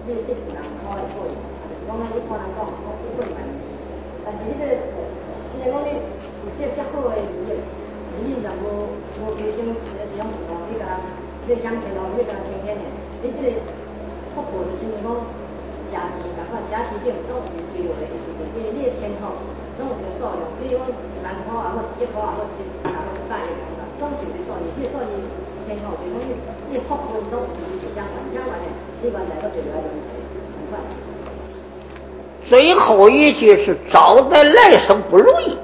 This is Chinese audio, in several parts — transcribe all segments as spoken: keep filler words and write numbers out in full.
你这人考的过，就是讲咧，你看人讲讲不过万，但是你这，你讲你有这遮好的语言，你若无无提升，就是讲你甲你想天哦，你甲先天的，你这个福报就是讲写字，甲看写字顶总是对落的意思，因为你的天赋总有一个数量，比如讲万块啊，或一块啊，或一啊，或一百个样子，总是有个数字，这个数字天赋就是讲你你福报总有一个相关，相关的，你原来都对来轮回，很快。 最后一句是招待来生不如意。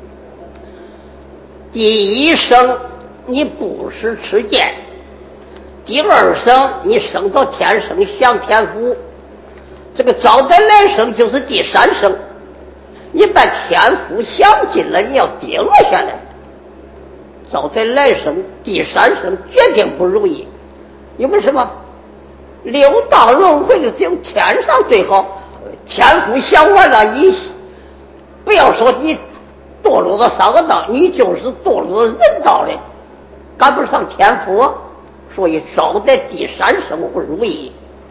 第一生你不识持剑，第二生你升到天生享天福，这个招待来生就是第三生，你把天福享尽了，你要跌落下来，招待来生第三生决定不如意。因为什么？六道轮回的只有天上最好，天福享完了，你不要说你堕落到三个道，你就是堕落到人道的，赶不上天福，所以招待第三生不如意。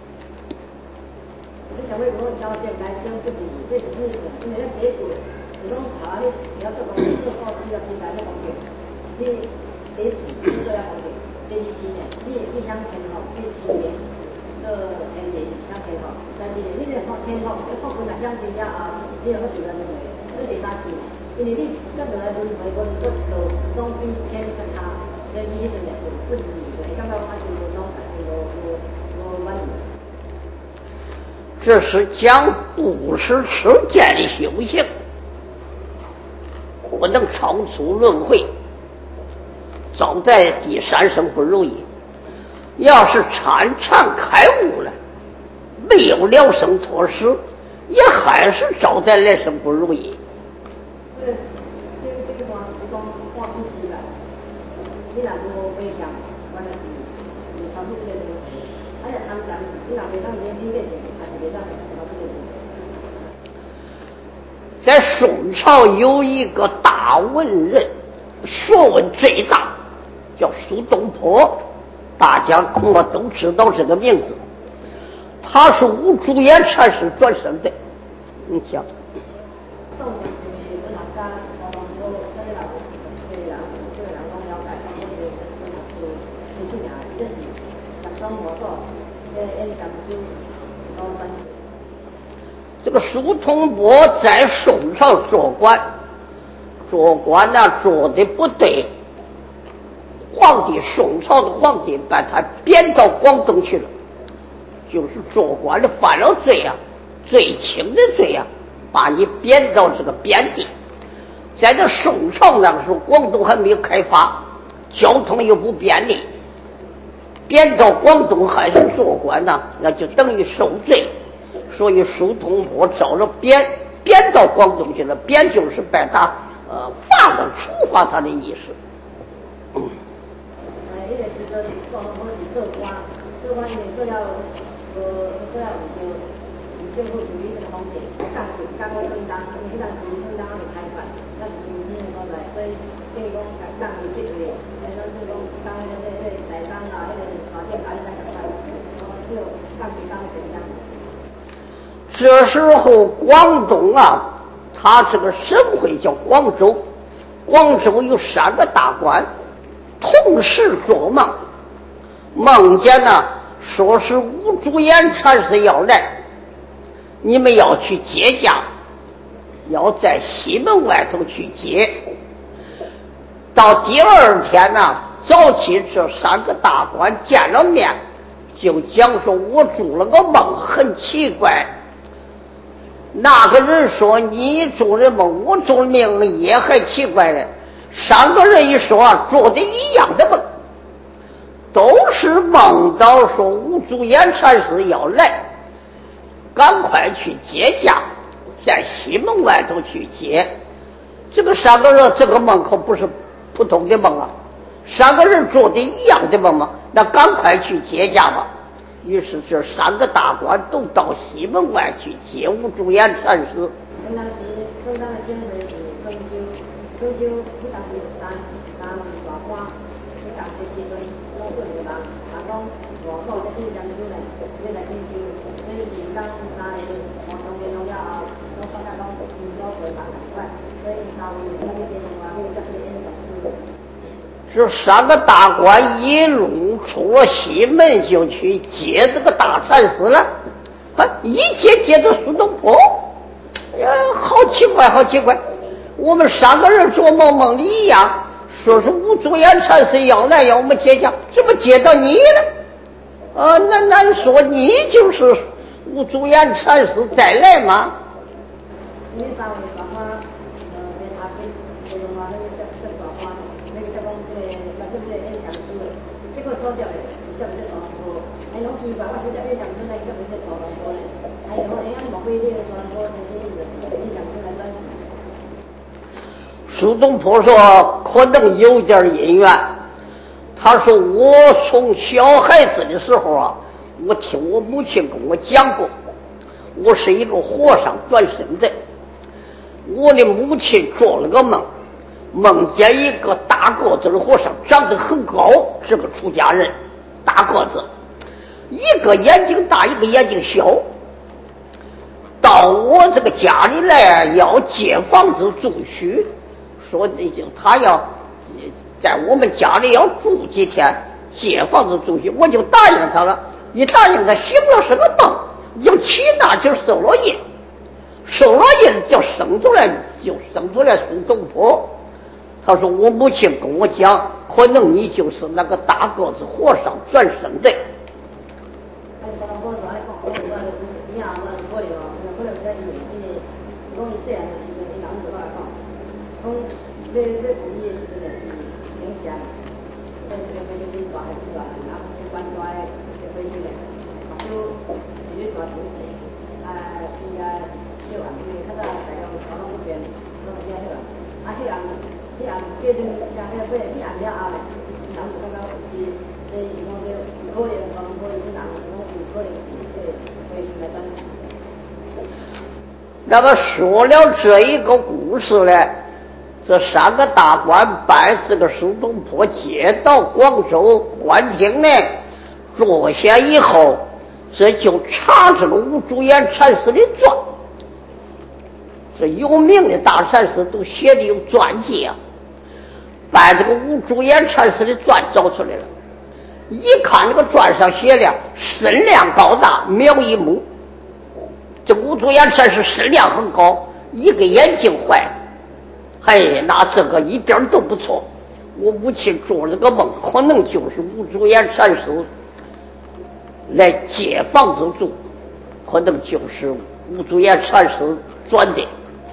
你想为我招待来生不如意，这是因为因为咱结果，你讲啊，你你要做工做高级要进来那工作，你第一你做要工作，第二期呢，你你想天后，你提前做天人想天后，但是呢，你这福天后，你福分来享真正啊，你能够做来轮回，这第三期。因为你这个来轮回，我哋做做总比天较差，所以你迄阵也不不如意，就会感觉发生无种无无无满意。 这是讲不识持剑的修行，不能超出轮回，早在第三生不如意。要是参禅开悟了，没有了生脱死，也还是招待来生不如意。 这个这个这个话是讲看起起来，你若无回向，原来是是超出这个轮回。啊，若参禅，你若袂当年轻变成，还是袂当超出这个轮回。 在宋朝有一个大文人，学问最大，叫苏东坡，大家恐怕都知道这个名字。他是吴朱颜禅师转生的，你想。这个苏东坡在宋朝做官，做官呢做的不对，皇帝宋朝的皇帝把他贬到广东去了，就是做官的犯了罪啊，最轻的罪啊，把你贬到这个边地。在这宋朝那个时候，广东还没有开发，交通又不便利，贬到广东还是做官呢，那就等于受罪。所以苏东坡遭了贬，贬到广东去了，贬就是把他呃罚的处罚他的意思。 嗯。呃，那个时阵苏东坡是做官，做官因为做了呃做了有就政府处于这个方面，干是干过正当，因为当时正当有开发，那是新兴的所在，所以等于讲干的这个月，所以讲就是讲当那个那个台钢啊，那个条件还是在赶快，然后就干是干怎样？ 这时候广东啊，他这个省会叫广州，广州有三个大官同时做梦，梦见呢说是吴朱颜禅师要来，你们要去接驾，要在西门外头去接。到第二天呢，早起这三个大官见了面，就讲说我做了个梦很奇怪。那个人说你做的梦我做的梦也很奇怪的，三个人一说做的一样的梦，都是梦到说吴朱颜禅师要来，赶快去接驾，在西门外头去接。这个三个人这个梦可不是普通的梦啊，三个人做的一样的梦嘛，那赶快去接驾吧。于是这三个大官都到西门外去接吴朱颜禅师。 当时正当的监会是更修，更修不当时有山，山是大官，你当时时阵拢做无人，人讲外口在印象书呢，要来更修，所以这三个大官一路出了西门就去接这个大禅师了，啊，一接接着苏东坡，呀，好奇怪，好奇怪！我们三个人做梦梦里一样，说是吴祖言禅师要来要我们接驾，怎么接到你了？啊，那难说你就是吴祖言禅师再来吗？ 你三位说话，呃，在他给这个嘛，那个在在说话，那个在讲这个，那这不是演讲书的，这个说教的，这不是说说，还侬奇怪，我就在演讲书那个不是说说呢，还有哎呀，莫非这个说说这些是演讲书来转世？ 苏东坡说可能有点因缘。他说我从小孩子的时候啊，我听我母亲跟我讲过，我是一个和尚转生的。我的母亲做了个梦，梦见一个大个子的和尚，长得很高，是个出家人，大个子，一个眼睛大，一个眼睛小，到我这个家里来要借房子住宿，说这就他要在我们家里要住几天，借房子住宿，我就答应他了。一答应他，醒了是个梦，就起那就受了业，受了业就生出来，就生出来苏东坡。他说我母亲跟我讲，可能你就是那个大个子和尚转生的。 这这古意是真的是影响，这这个回去抓还是抓，然后就关抓就回去了，就直接抓东西，啊，伊啊，去完因为他在大家跑到那边，那边去了，啊去按去按，这阵像那个过去按了后嘞，人就感觉是，这伊讲这可能可能可能是人，可能有可能是这回去来转世。 那么说了这一个故事呢？这三个大官把这个苏东坡接到广州官厅呢，坐下以后，这就查这个吴祖言禅师的传。这有名的大禅师都写的有传记啊，把这个吴祖言禅师的传找出来了。一看这个传上写的身量高大，苗一目。这吴祖言禅师身量很高，一个眼睛坏。哎，那这个一点都不错。我母亲做了个梦，可能就是吴祖言禅师来借房子住，可能就是吴祖言禅师转的。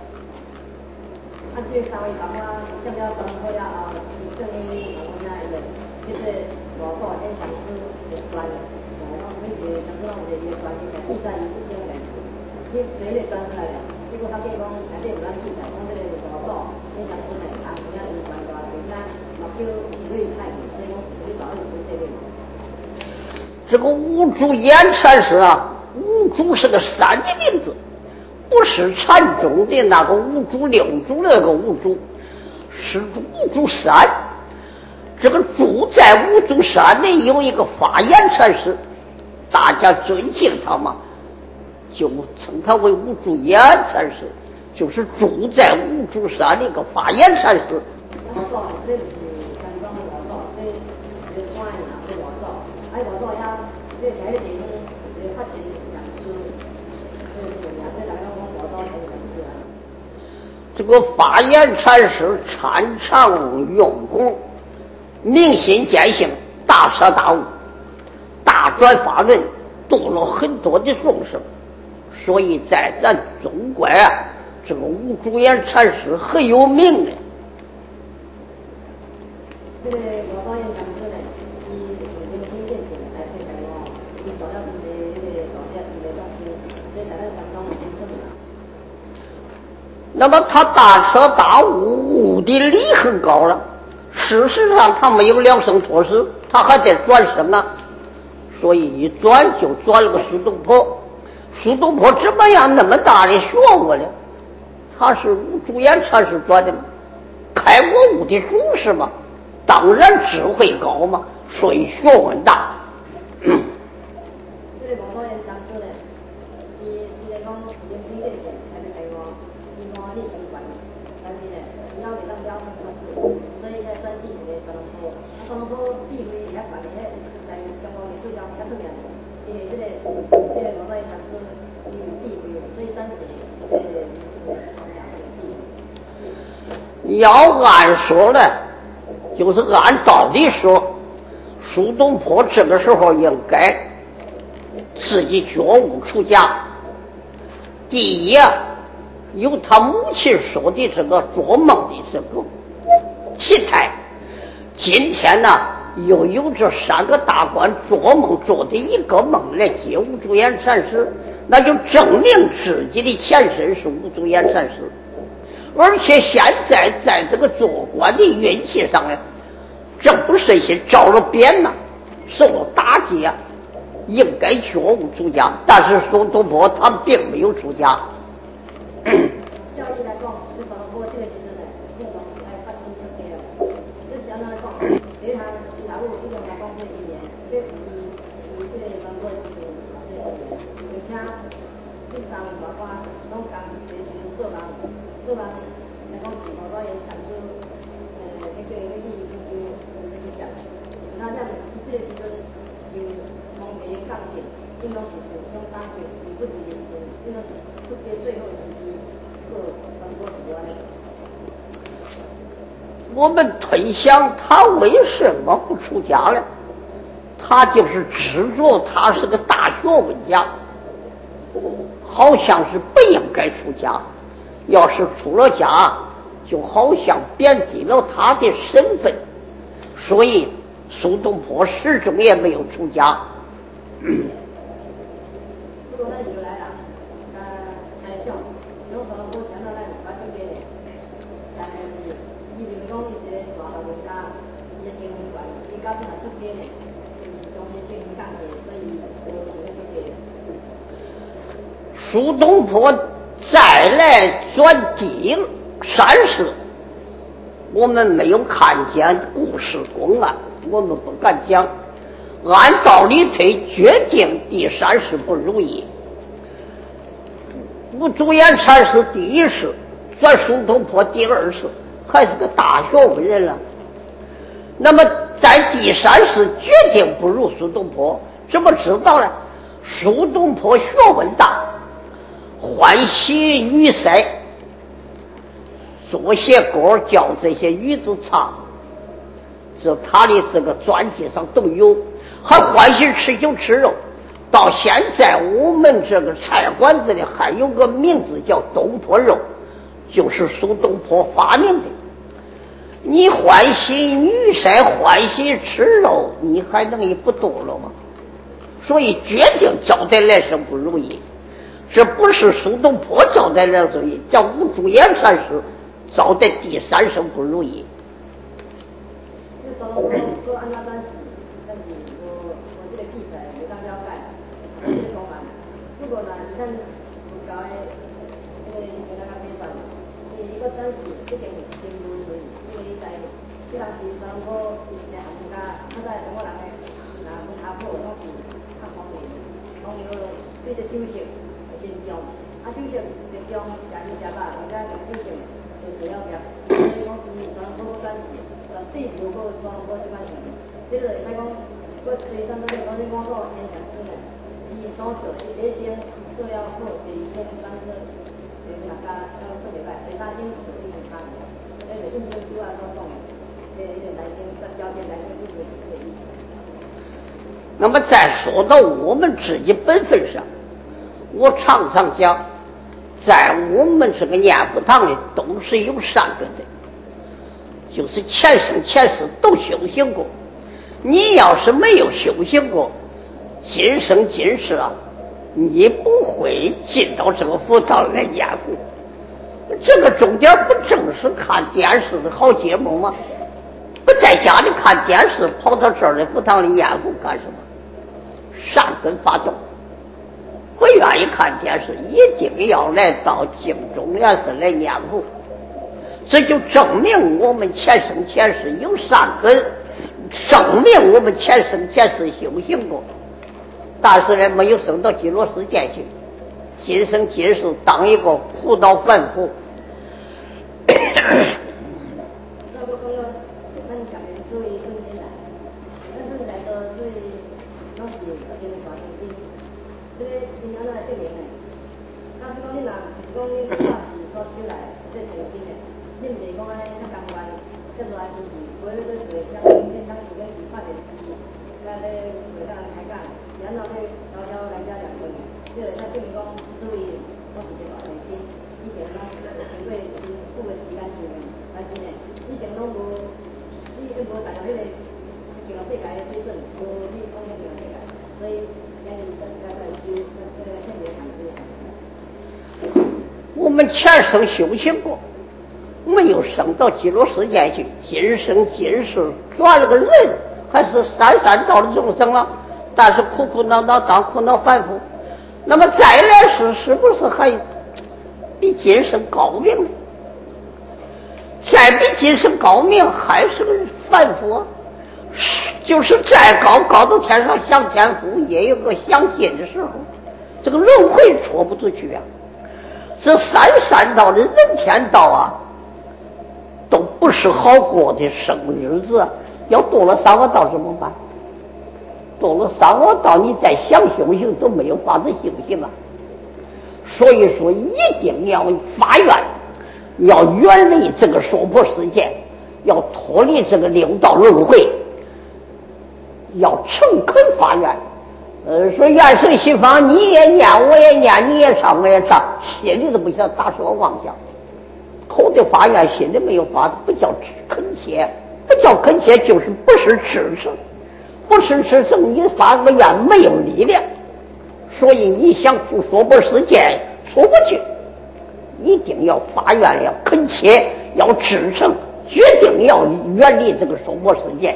啊，这三位讲话，这个转过了啊，这里讲过来的，就是我做演讲师的转，然后每次讲到我的一个转的，记载一些人，你谁来转出来的？结果他跟讲，内底有咱记载，讲这个我做演讲师的，啊，人家有转过来，人家目标瑞派的，这种你早就这个。 这个吴祖言禅师啊，吴祖是个山的名字，不是禅宗的那个五祖六祖那个吴祖，是五祖山。这个住在五祖山内有一个法眼禅师，大家尊敬他嘛，就称他为吴祖言禅师，就是住在五祖山的一个法眼禅师。这个法眼禅师参禅用功，明心见性，大彻大悟，大转法轮，度了很多的众生，所以在咱中国啊，这个吴祖言禅师很有名的。 这个我导演讲出来，以明心见性来推广哦，以照亮自己这个导演这个中心，所以在咱相当很出名。 那么他大彻大悟，悟的理很高了。事实上，他没有两生托死，他还在转生啊。所以一转就转了个苏东坡。苏东坡怎么样那么大的学问呢？他是吴祖言禅师转的吗？开国悟的祖师嘛，当然智慧高嘛，所以学问大。 这个广告人讲出来，你现在讲明心见性才能开光。 一般力相关，但是呢，以后袂当了成法事，所以才选起一个双龙坡。啊，双龙坡地位比较悬的，迄在中国历史上比较出名，因为这个这个五祖禅师伊有地位，所以暂时这个地位。 要按说呢，就是按道理说，苏东坡这个时候应该自己觉悟出家。第一啊，有他母亲说的这个做梦的这个气态，今天呢又有这三个大官做梦做的一个梦来接吴祖言禅师，那就证明自己的前身是吴祖言禅师。而且现在在这个做官的运气上呢，这不是一些招了贬呐，受了打击啊，应该觉悟出家。但是苏东坡他并没有出家。 教义来讲，这苏东坡这个时阵呢，正常来发生出家了。这是安怎来讲？第一项，伊老母已经来讲这一年，这伊伊这个苏东坡的时阵，这一年，而且经常包括拢讲这时阵做人，做人来讲是无多言产出，呃，那个那去研究那个讲，那这伊这个时阵就从别人讲起，应当是互相打对，伊不是的时阵，应当是特别最后时期，个中国是多嘞。 我们推想他为什么不出家呢？他就是执着他是个大学问家，好像是不应该出家。要是出了家，就好像贬低了他的身份，所以苏东坡始终也没有出家。 如果咱就来人，呃，猜想，用苏东坡想到咱发生别的，但是伊就是讲伊是个大老人家，伊的身份悬，伊到现在出别的，就是将伊身份降低，所以无想要出别的。 苏东坡再来转第三世，我们没有看见故事公案，我们不敢讲。按道理推，决定第三世不如意。吴祖言禅师第一世，转苏东坡第二世，还是个大学问人了。那么在第三世决定不如苏东坡，怎么知道呢？苏东坡学问大，欢喜女婿，做些歌叫这些女子唱，这他的这个专辑上都有。还欢喜吃酒吃肉，到现在我们这个菜馆子里还有个名字叫东坡肉，就是苏东坡发明的。你欢喜女婿，欢喜吃肉，你还能一不多了吗？所以决定招待来生不如意。这不是苏东坡招待来生不如意，叫吴祖言禅师招待第三生不如意。 这苏东坡说按照当时，但是我我这个记载没当了解，这个公案。如果呢，你看佛教的这个有那个推算，伊一个转世一定真不如意，因为在这当时苏东坡在汉家，他在中国人的那文化好，拢是较方便，方便了对这酒色真重，啊酒色就重，食酒食饱，人家酒色就不要吃，所以讲伊苏东坡转世。绝对无过苏东坡这款人，这个会使讲，我最转到这讲，你讲到演讲师呢，伊所做的第一生做了好，第二生转做就是人家要说袂歹，第三生就一定差的，所以就印证主啊所讲的，这一个来生交接来生就是这个意思。 那么再说到我们自己本分上，我常常讲，在我们这个念佛堂里都是有善根的。就是前生前世都修行过，你要是没有修行过，今生今世啊，你不会进到这个佛堂来念佛。这个重点不正是看电视的好节目吗？不在家里看电视，跑到这儿的佛堂里念佛干什么？善根发动，不愿意看电视，一定要来到净中莲寺来念佛。这就证明我们前生前世有善根，证明我们前生前世修行过，但是呢没有升到极乐世界去，今生今世当一个苦恼凡夫， 那个讲到咱家己注意本身来，咱本来都注意拢是真大正经，这个平常都来证明的。假使讲你若是讲你拍戏所收来，这正经的，你唔是讲安尼较甘愿，较热天气，每日都做像变像时间是拍电视，甲咧袂当开讲，是安怎咧偷偷来遮两份，这个才证明讲注意我是真大正经。以前咱经过真久的时间训练，但真的以前拢无，你无达到迄个进入世界的水准，无去贡献进入世界，所以今日大家在修这个特别强调。 我们前生修行过，没有升到极乐世界去，今生今世转了个人，还是三三道的众生了，但是苦苦恼恼当苦恼反复，那么再来世是不是还比今生高明呢？再比今生高明还是个凡夫啊，就是再高高到天上享天福，也有个享尽的时候，这个轮回戳不出去啊。这三善道的人天道啊，都不是好过的生日子啊。要堕了三恶道怎么办？堕了三恶道，你再想修行都没有法子修行啊。所以说，一定要发愿，要远离这个娑婆世界，要脱离这个六道轮回，要诚恳发愿。呃，说愿生西方，你也念，我也念，你也唱，我也唱，心里都不想打说妄想，口的发愿，心里没有发，不叫恳切，不叫恳切，就是不是支持，不是支持，你发个愿没有力量，所以你想出娑婆世界出不去，一定要发愿，要恳切，要支撑，决定要远离这个娑婆世界。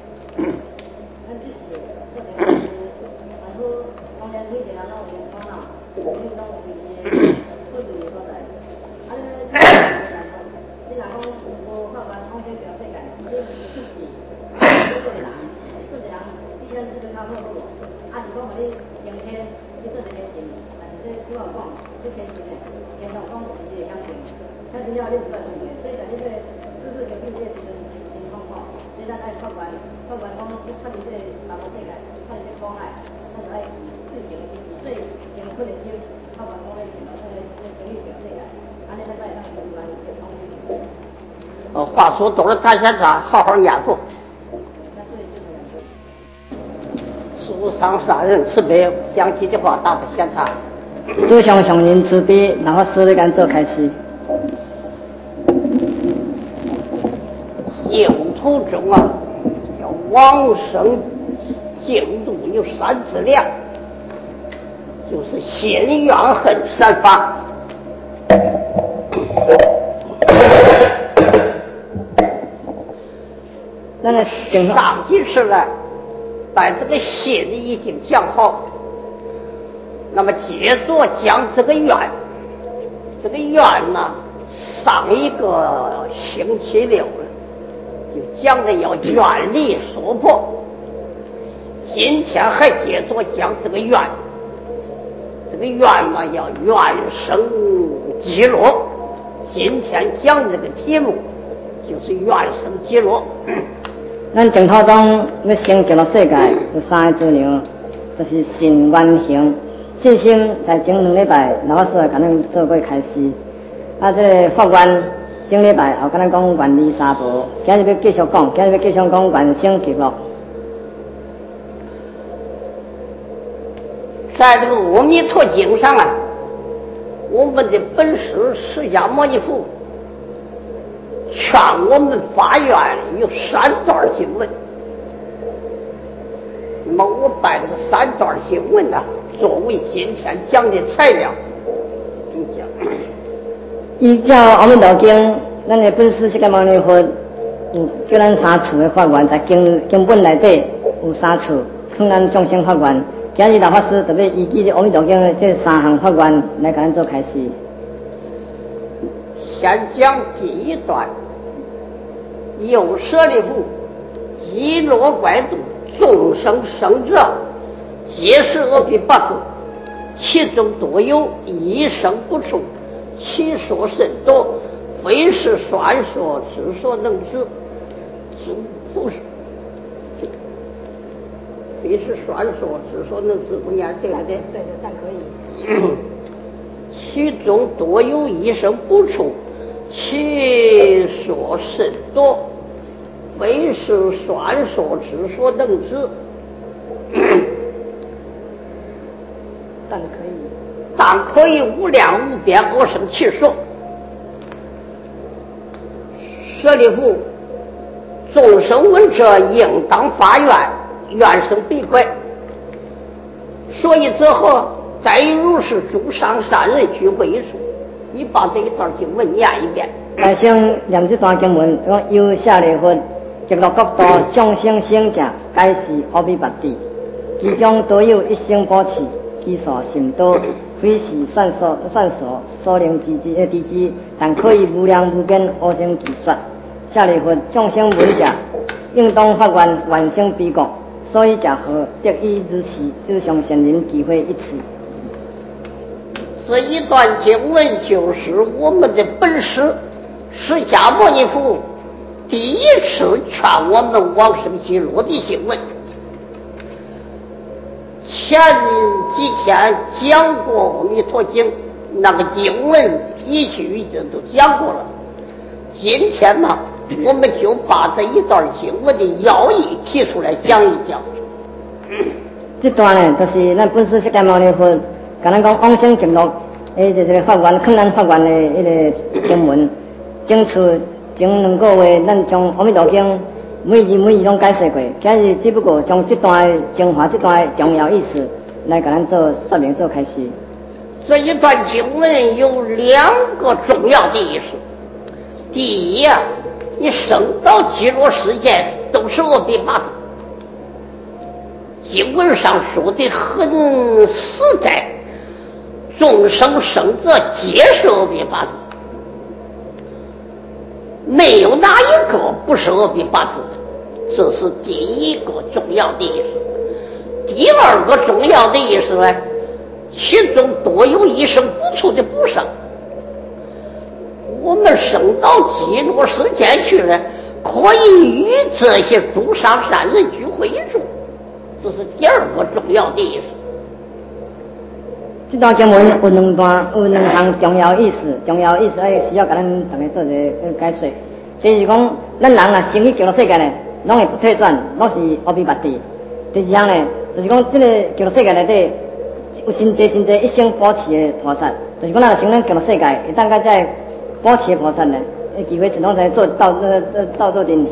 呃，话说都是谈闲茶，好好念佛。诸上善人慈悲，想起的话打个闲茶。 诸上上人慈悲，然后师的干做开始。 净土中啊，要往生净土有三资粮，就是心愿恨三法。 那个上几次来，把这个心已经讲好，那么接着讲这个愿，这个愿呢，上一个星期六了，就讲的要远离娑婆。今天还接着讲这个愿，这个愿嘛要愿生极乐。今天讲这个题目就是愿生极乐。 咱净土中要成极乐世界有三个资粮，就是信愿行。信心在前两礼拜老师甲咱做过开示，啊，这个法愿顶礼拜后甲咱讲愿离三宝，今日要继续讲，今日要继续讲愿生极乐。 在这个阿弥陀经上啊，我们的本师释迦牟尼佛劝我们发愿有三段经文，那么我把这个三段经文呢、啊，作为今天讲的材料。 依照《阿弥陀经》，咱的本师释迦牟尼佛有叫咱三处的发愿，在经经本内底有三处，劝咱众生发愿。今日老法师特别依据《阿弥陀经》的这三项发愿来给咱做开示。 先讲第一段。有舍利弗，极乐怪度，众生生者，皆是阿毗跋致，其中多有一生不处，其所甚多， 非是传说，只所能知。就不是，非是传说，只所能知。不念对不对？ 对对，但可以。 其中多有一生不出，其所甚多，非是传说，只所能知。 但可以， 但可以无量无边而生其说。舍利弗，众生闻者应当发愿，愿生必归。所以之后再如是诸上善人聚会一处。你把这一段经文念一遍。 大圣念这段经文，讲由舍利弗极乐国度众生生者，皆是阿弥陀地，其中多有一生保持，其数甚多，非是算数算所所能知之知之，但可以无量无边而生其说。舍利弗，众生闻者，应当发愿愿生彼国，所以者何？得以如是诸上善人聚会一处。 这一段经文就是我们的本师释迦牟尼佛第一次劝我们往生极乐的经文。前几天讲过《弥陀经》，那个经文一句一句都讲过了。今天嘛，我们就把这一段经文的要义提出来讲一讲。 这段呢，就是咱本师释迦牟尼佛跟咱讲往生极乐，诶，就是法愿困难法愿的迄个经文，整出前两个月，咱将《阿弥陀经》每字每字拢解说过，今日只不过将这段的精华、这段的重要意思来给咱做说明、做开始。 这一段经文有两个重要的意思。第一啊，你生到极乐世界都是阿弥陀佛。经文上说的很实在，众生生者皆是阿弥陀佛，没有哪一个不是阿弥陀佛的，这是第一个重要的意思。第二个重要的意思呢，其中多有一生不出的补上。我们升到极乐世界去了，可以与这些诸上善人聚会一处，这是第二个重要的意思。 这段经文有两段，有两项重要意思，重要意思哎需要给咱大家做一个解说。第二讲，咱人啊生于极乐世界呢，拢会不退转，拢是阿弥陀地。第二项呢，就是讲这个极乐世界内底有真济真济一生保持的菩萨，就是讲咱生咱极乐世界，会当甲在保持的菩萨呢，诶，机会是拢在做到呃到做定。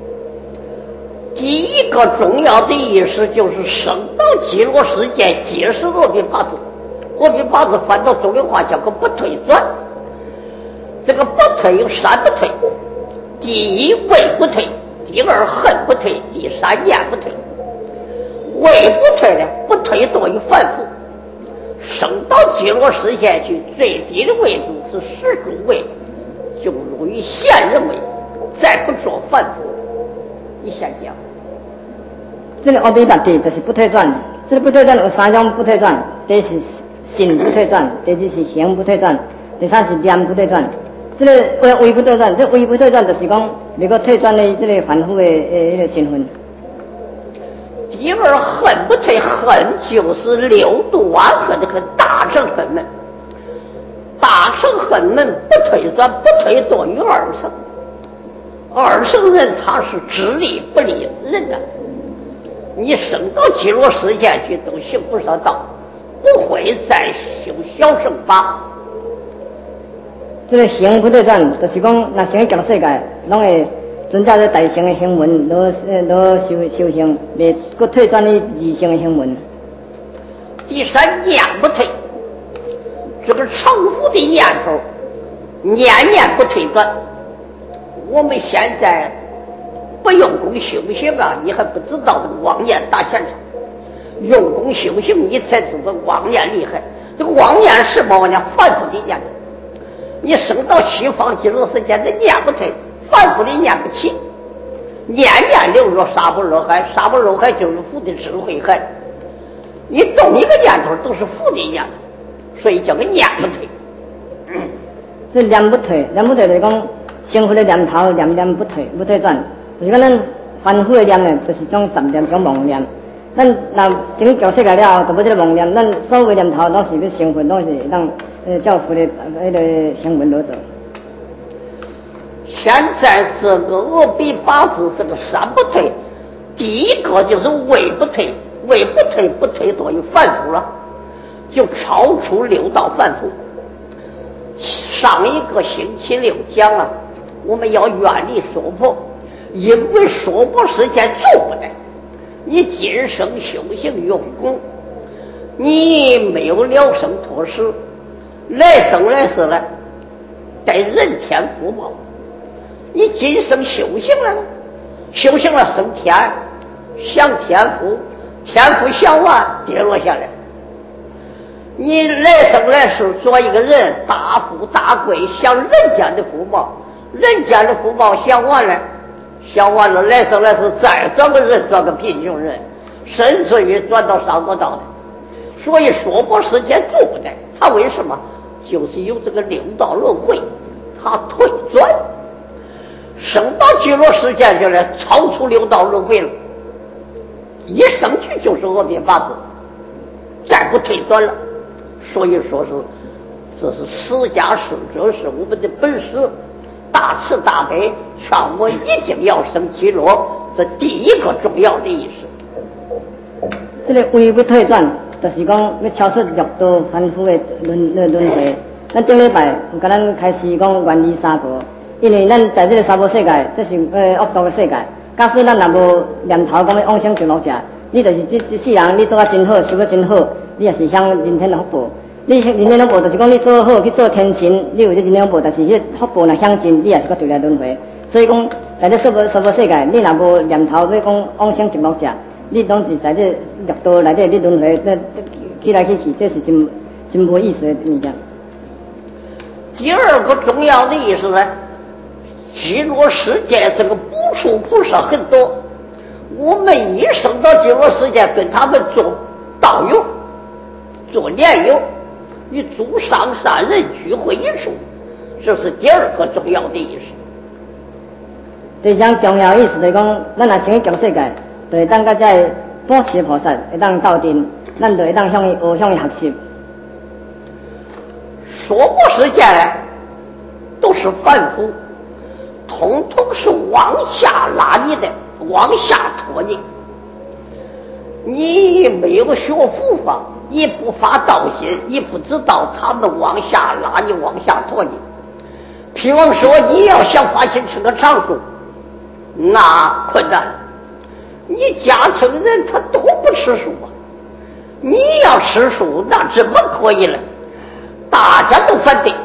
第一个重要的意思就是生到极乐世界皆是阿弥陀佛。阿弥陀佛翻到中国话叫个不退转。这个不退有三不退：第一位不退，第二恨不退，第三念不退。位不退呢，不退多于凡夫。升到极乐世界去，最低的位置是十住位，就入于贤人位，再不说凡夫。你先讲。 这个阿弥陀地就是不退转，这个不退转有三种不退转，第一是心不退转，第二是行不退转，第三是念不退转。这个为为不退转，这为不退转就是讲那个退转的这个凡夫的呃那个身份。 第二恨不退，恨就是六度万恨的恨，大乘恨门。大乘恨门不退转，不退多于二乘。二乘人他是知理不理人的，你升到极乐世界去都行不上道，不会再修小乘法。 这个行不退转，就是讲那生极乐世界，拢会遵照这大乘的行文，都都修修行，未搁退转的二乘的行文。 第三念不退，这个成佛的念头，念念不退转。我们现在不用功修行啊，你还不知道这个妄念大现场；用功修行，你才知道妄念厉害。这个妄念是什么妄念？凡夫的念头。你升到西方极乐世界的念不退，凡夫的念不起，念念流入沙不入海，沙不入海就是佛的智慧海。你动一个念头都是佛的念头，所以叫个念不退。 这这念不退，念不退就是讲生活的念头念念不退，不退转，就是讲咱凡夫的念呢，就是种杂念，种妄念。咱若成教世界了后，就无这个妄念，咱所有念头拢是要生活，拢是会当呃照佛的迄个行文落做。 现在这个二比八字这个三不退，第一个就是位不退，位不退不退等于凡夫了，就超出六道凡夫。上一个星期六讲啊，我们要远离娑婆，因为娑婆世界做不得。你今生修行用功，你没有了生脱死，来生来世呢，得人天福报。你今生修行了呢，修行了升天，享天福，天福享完跌落下来。你来生来世做一个人，大富大贵，享人间的福报，人间的福报享完了。想完了，来生来世再转个人，转个贫穷人，甚至于转到上过道的。所以娑婆世界做不得，他为什么？就是有这个六道轮回，他退转，升到极乐世界去了，超出六道轮回了，一上去就是二变八字，再不退转了。所以说是，这是释迦使者是我们的本事。大慈大悲，劝我一定要生极乐，这第一个重要的意思。 这个位不退转，就是讲要超出六道凡夫的轮轮轮回。咱顶礼拜有甲咱开始讲远离娑婆，因为咱在这个娑婆世界，这是呃恶道的世界。假使咱若无念头讲要往生极乐者，你就是这这世人，你做啊真好，修啊真好，你也是享人天的福报。你人天福报就是讲你做好去做天神，你有这人天福报，但是迄福报若享尽，你也是搁对来轮回。所以讲，在这娑婆娑婆世界，你若无念头要讲往生极乐者，你拢是在这六道内底你轮回，那起来起去，这是真真无意思的物件。 第二个重要的意思呢，极乐世界这个补处菩萨很多，我们一生到极乐世界跟他们做道友、做莲友。与诸上善人聚会一处，这是第二个重要的意思。 第三重要意思就是讲，咱若生去极乐世界，就会当甲这保持菩萨会当斗阵，咱就会当向伊学向伊学习。 娑婆世界呢，都是凡夫，统统是往下拉你的，往下拖你。你没有学佛法，你不发道心，你不知道他们往下拉你，往下拖你。譬如说，你要想发心吃个长素，那困难。你家庭人他都不吃素啊，你要吃素，那怎么可以呢？大家都反对，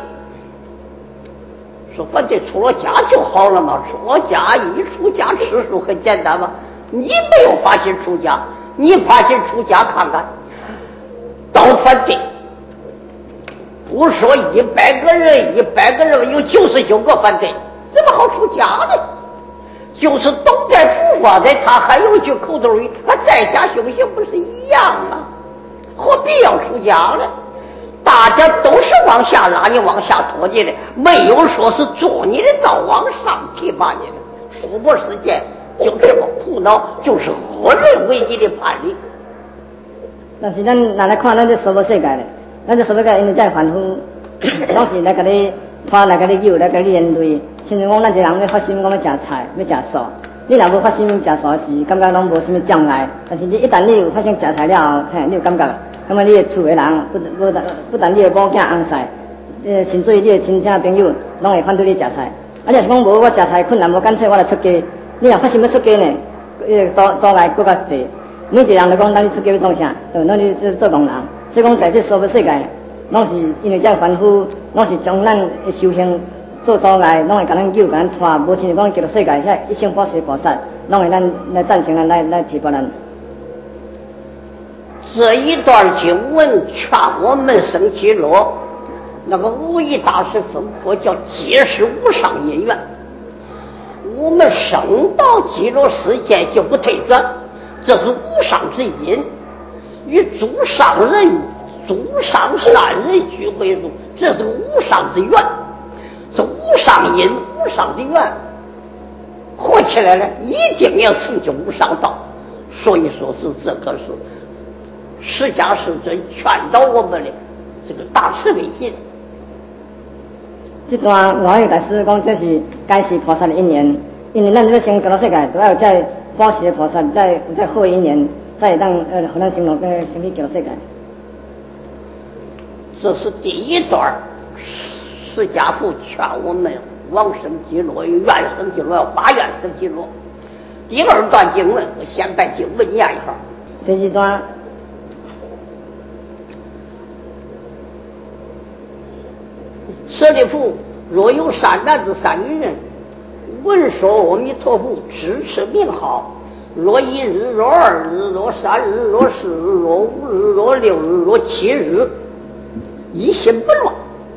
说反对出了家就好了嘛，出了家一出家吃素很简单嘛。你没有发心出家，你发心出家看看，都反对。不说一百个人，一百个人有九十九个反对，怎么好出家呢？就是懂得佛法的，他还有一句口头语，他在家修行不是一样啊？何必要出家呢？大家都是往下拉你，往下拖你的，没有说是做你的道往上提拔你的。娑婆世界就这么苦恼，就是恶人为你的叛逆。 但是咱拿来看咱这娑婆世界咧，咱这娑婆世界因为在凡夫，拢是来甲你拖来甲你诱来甲你连累。亲像讲咱一个人要发心讲要食菜要食素，你若无发心食素时，感觉拢无什么障碍。但是你一旦你有发心食菜了后，嘿，你有感觉，感觉你的厝的人不不不但你的某囝翁婿，呃，甚至于你的亲戚朋友，拢会反对你食菜。啊，你若是讲无我食菜困难，无干脆我来出家。你若发心要出家呢，呃，阻阻碍更较济。每一个人来讲，当你出家要创啥？对，咱你做做工人。所以讲，在这娑婆世界，拢是因为这凡夫，拢是将咱的修行做阻碍，拢会甲咱诱、甲咱拖，无像讲极乐世界遐一生保持菩萨，拢会咱来赞成咱来来提拔咱。 这一段经文劝我们生极乐，那个无义大师分科叫皆是无上因缘。我们生到极乐世界就不退转，这是无上之因，与诸上人、诸上善人聚会中，这是无上之缘。 上因无上的愿，活起来了一定要成就无上道。所以说是这可是释迦世尊劝导我们的这个大慈悲心。 这段我有大师讲，这是该是菩萨的因缘，因为咱这个生极乐世界，都要在保持的菩萨，在有在好因缘，才会当呃，互咱生落呃生去极乐世界。 这是第一段，释迦父劝我们往生极乐，愿生极乐，发愿生极乐。第二段经文，我先把经文念一下。 第二段。 舍利弗，若有善男子、善女人，闻说阿弥陀佛，支持名号，若一日、若二日、若三日、若四日、若五日、若六日、若七日，一心不乱。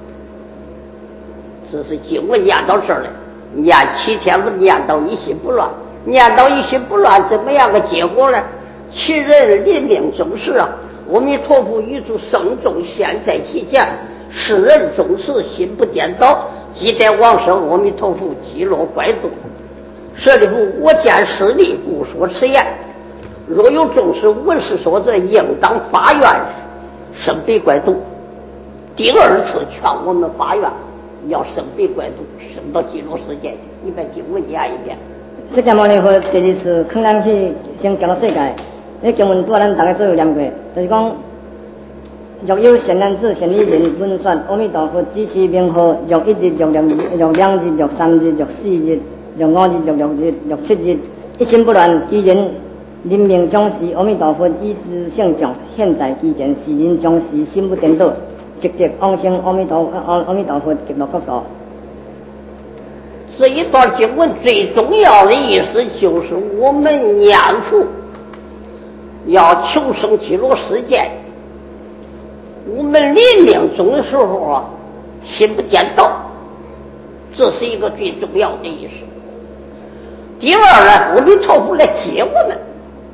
这是经文念到这儿了，念七天文念到一心不乱，念到一心不乱，怎么样个结果呢？其人临命终时啊，阿弥陀佛与诸圣众现在其前。世人终时心不颠倒，即得往生阿弥陀佛极乐国度。舍利弗，我见是利，故说此言。若有众士闻是说者，应当发愿生彼国度。第二次劝我们发愿，要生彼国度，升到极乐世界。你把经文念一遍。 释迦牟尼佛第二次劝咱去升极乐世界，那经文多咱大家做有念过，就是讲。若有善男子、善女人闻说阿弥陀佛支持名号，若一日、若两日、若两日、若三日、若四日、若五日、若六日、若七日，一心不乱，其人临命终时，阿弥陀佛以之圣像现在其前，是人终时心不颠倒，直接往生阿弥陀阿阿弥陀佛极乐国土。 这一段经文最重要的意思就是，我们念佛要求生极乐世界。我们临命终的时候啊，心不颠倒，这是一个最重要的意思。第二呢，阿弥陀佛来接我们，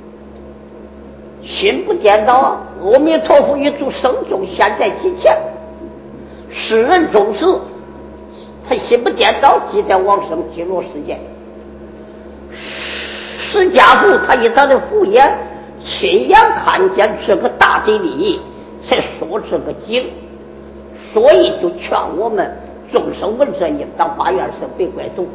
心不颠倒啊，阿弥陀佛与诸圣众现在其前，世人终时他心不颠倒，即得往生极乐世界。释迦父他以他的福眼亲眼看见这个大的利益，才说这个经，所以就劝我们众生闻者应当发愿生彼国度。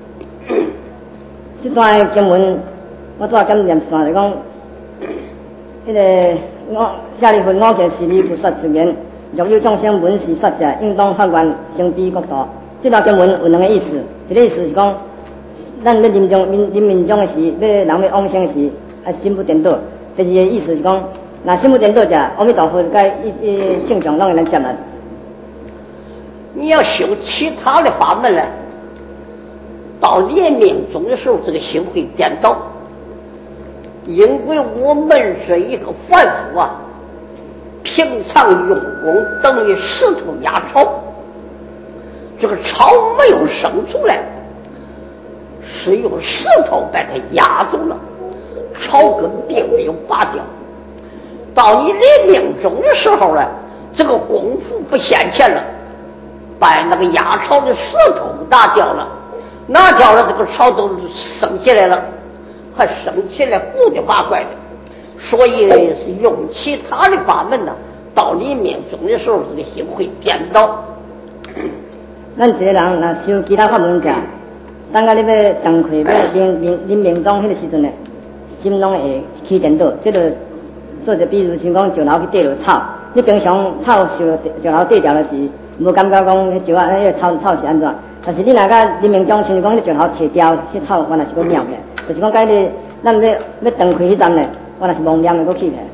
这段经文我拄仔感念一段，就讲，迄、那个我舍利弗，我见是利，故说此言。若有众生闻是说者，应当发愿生彼国土。这段经文有两个意思，一个意思是讲，咱要临终、临临命终的时，要人要往生的时，啊心不颠倒。第二个意思是讲。那心不颠倒者，阿弥陀佛该一一圣像拢会能接人。 你要修其他的法门呢，到临命终的时候，这个心会颠倒，因为我们这一个凡夫啊，平常用功等于石头压草，这个草没有生出来，是用石头把它压住了，草根并没有拔掉。到你临命终的时候呢，这个功夫不现前了，把那个压草的石头拿掉了，拿掉了，这个草都生起来了，还生起来固的八怪的，所以是用其他的法门呢，到临命终的时候，这个心会颠倒。 咱一个人若修其他法门者，等到你要崩溃、要临临临命终迄个时阵呢，心拢会起颠倒，这个。做者比如像讲石头去缀落草，你平常草受了石头缀掉的是，无感觉讲迄石啊，迄个草草是安怎？但是你若甲临命终，像讲迄石头摕掉，迄草原来是佫妙起，就是讲甲你咱要要断开迄站呢，原来是妄念的佫起来。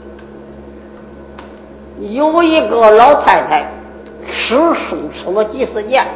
有一个老太太吃素吃了几十年，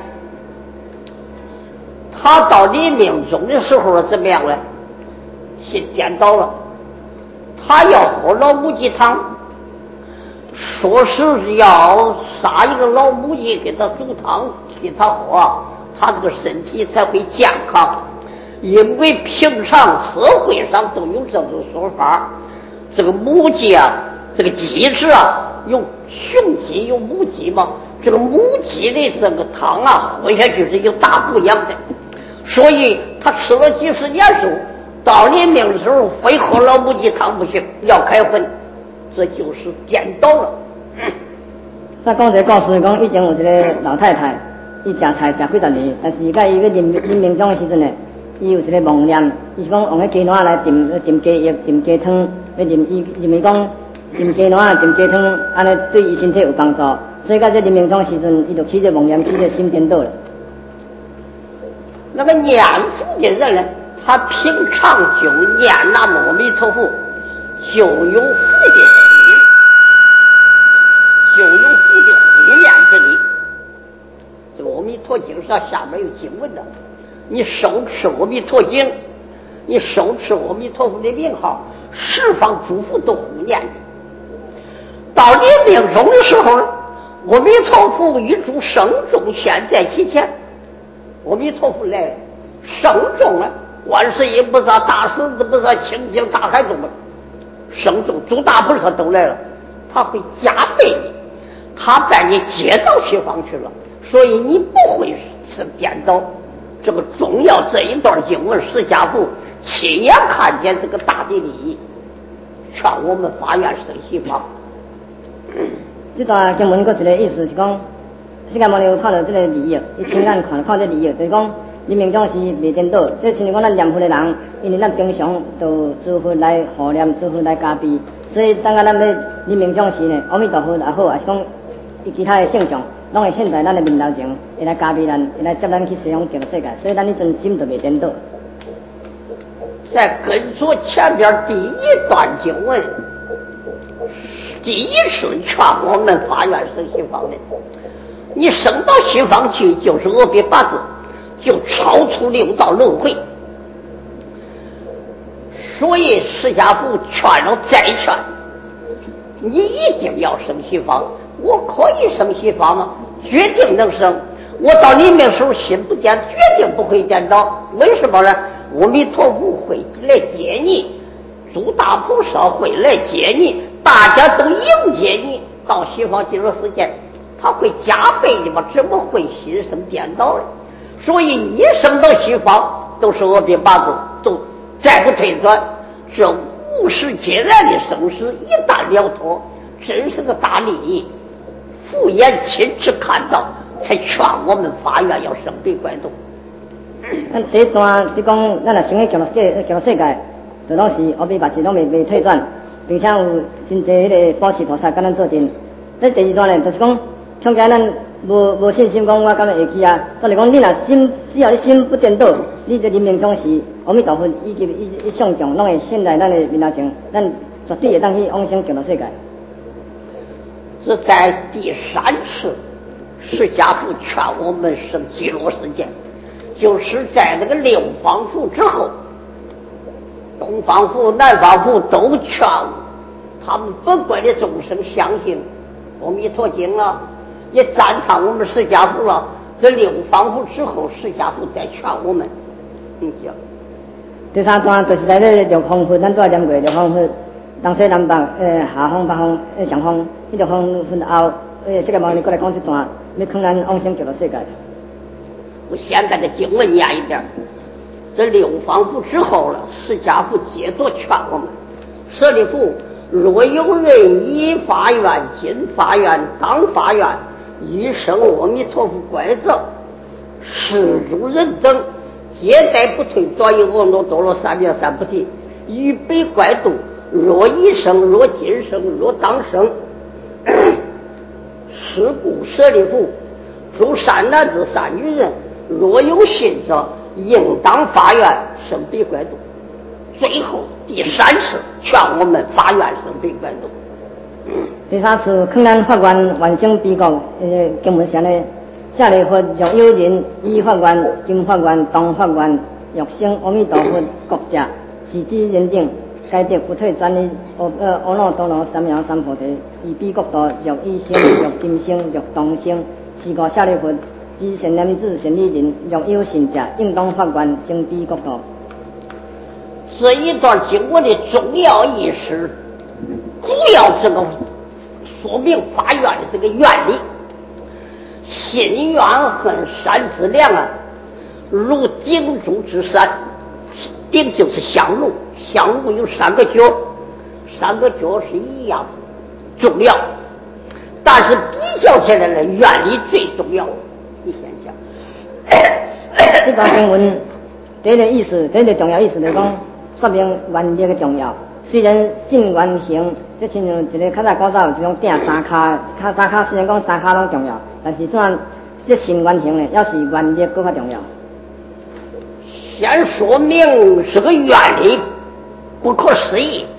她到临命终的时候了，怎么样呢？心颠倒了。他要喝老母鸡汤，说是要杀一个老母鸡给他煮汤给他喝，他这个身体才会健康。因为平常社会上都有这种说法，这个母鸡啊，这个鸡子啊， 有雄鸡有母鸡嘛，这个母鸡的这个汤啊，喝下去是有大补养的，所以他吃了几十年书，到年命的时候非喝老母鸡汤不行，要开荤，这就是颠倒了。 再讲一个故事，讲以前有一个老太太，伊食菜食几十年，但是甲伊要啉啉命中的时阵呢，伊有一个妄念，伊是讲用个鸡卵来炖炖鸡液、炖鸡汤，要啉伊认为讲啉鸡卵、炖鸡汤，安尼对伊身体有帮助，所以甲这啉命中的时阵，伊就起这妄念，起这心颠倒了。 那个念佛的人呢，他平常就念那阿弥陀佛，就有福的。就有福的护念之力。这个阿弥陀经上下面有经文的，你手持阿弥陀经，你手持阿弥陀佛的名号，十方诸佛都护念。到你命中的时候，阿弥陀佛与诸圣众现在其前，阿弥陀佛来了，圣众啊，观世音菩萨、大势至菩萨、清净大海众们，圣众诸大菩萨都来了，他会加倍你。他把你接到西方去了，所以你不会是颠倒。这个重要这一段经文，释迦佛亲眼看见这个大的利益，劝我们发愿生西方。 这段经文佫一个意思是讲，释迦牟尼看到这个利益，伊亲眼看看这利益，就是讲你命中是未颠倒。这亲像讲咱念佛的人，因为咱平常都诸佛来护念，诸佛来加庇，所以等下咱要你命中时呢，阿弥陀佛也好，还是讲。伊其他的圣像，拢会现在咱的面头前，会来加庇咱，会来接咱去西方极乐世界，所以咱呢真心就未颠倒。 在跟着前边第一段经文，第一次劝我们发愿生西方的，你升到西方去，就是阿鼻八字，就超出六道轮回。所以释迦佛劝了再劝，你一定要生西方。我可以生西方吗？决定能生。我到你命时候心不颠，决定不会颠倒。为什么呢？阿弥陀佛会来接你，诸大菩萨会来接你，大家都迎接你到西方极乐世界，他会加倍的嘛，怎么会心生颠倒呢？所以一生到西方都是阿鼻八字，都再不退转。这五十劫来的生死一旦了脱，真是个大利益。父眼亲自看到，才劝我们发愿要生悲怪动。 咱第一段就讲，咱若生喺极乐世极乐世界，就拢是阿鼻八字拢未未退转，并且有真济迄个保持菩萨跟咱做阵。咱第二段呢，就是讲，恐惊咱无无信心，讲我敢会去啊。所以讲，你若心只要你心不颠倒，你在人命中时，阿弥陀佛以及伊伊相像，拢会现在咱的面头前，咱绝对会当去往生极乐世界。 是在第三次释迦佛劝我们生极乐世界，就是在那个六方佛之后，东方佛、南方佛都劝他们本国的众生相信阿弥陀经了，也赞叹我们释迦佛了。这六方佛之后，释迦佛再劝我们。嗯，行。 第三段就是在这六方佛，咱都要念过六方佛。东西南北，诶，下方、北方、诶，上方，迄六方分后，诶，释迦牟尼过来讲这段，要劝咱往生极乐世界。 我先把这经文念一遍。这六方佛之后了，释迦佛接着劝我们：舍利弗，若有人已发愿、今发愿、当发愿，欲生阿弥陀佛怪造，是诸人等，皆待不退，转有阿耨多罗三藐三菩提，于彼怪度。若已生，若今生，若当生，是故舍利弗，诸善男子、善女人，若有信者，应当发愿生彼怪度。最后第三次劝我们发愿生彼怪度。 第三次劝咱发愿完成彼国，呃，经文上呢，舍利弗若有人已发愿、今发愿、当发愿，欲生阿弥陀佛国者，是之人等。该得不退转的阿呃阿耨多罗三藐三菩提，于彼国度若已生，若今生，若当生，是故舍利弗，知善男子、善女人，若有信者，应当发愿生彼国度。 这一段经文的重要意思，主要这个说明法院的这个原理。心愿恨山之量啊，如鼎中之山。鼎就是香炉，香炉有三个角，三个角是一样重要，但是比较起来呢，原理最重要。你先讲。 这段经文第一个意思，第一个重要意思就是讲说明原理的重要。虽然信原行，这亲像一个较早古早有一种定三骹，骹三骹虽然讲三骹拢重要，但是这样这信原行呢，要是原理更较重要。 先说明是个原理，不可思议。